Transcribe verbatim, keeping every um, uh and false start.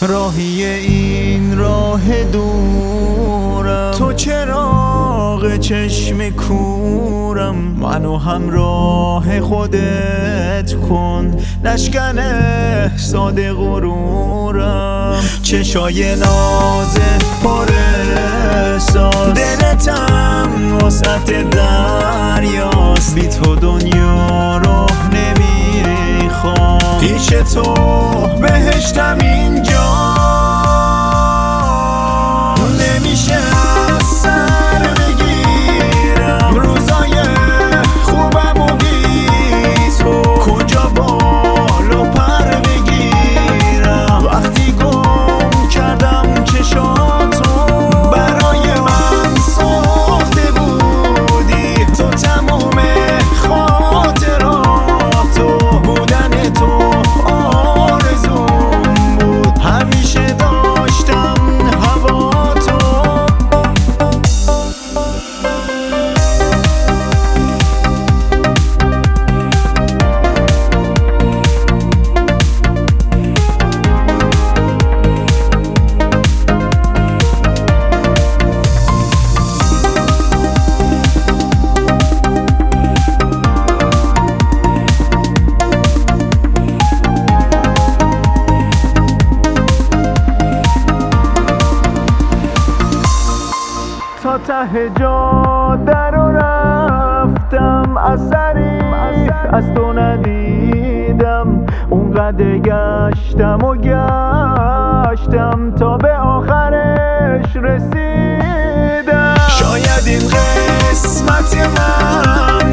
راهی این راه دورم، تو چراغ چشم کورم، منو همراه خودت کن، نشکنه ساده غرورم. چشای ناز پاره ساز، دلتم وسط دریاست، بی تو دنیا رو نمیخوام، پیش تو بهشتم اینجا. نمیشه از سر بگیرم روزای خوبم و بی تو، کجا بال و پر بگیرم وقتی گم کردم چشاتو. برای من ساخته بودی تو تمام خاطراتو، بودن تو آرزوم بود، همیشه داشتم هوا تو. تا ته جاده رو رفتم، اثری از تو ندیدم، اونقدر گشتم و گشتم تا به آخرش رسیدم. شاید این قسمت من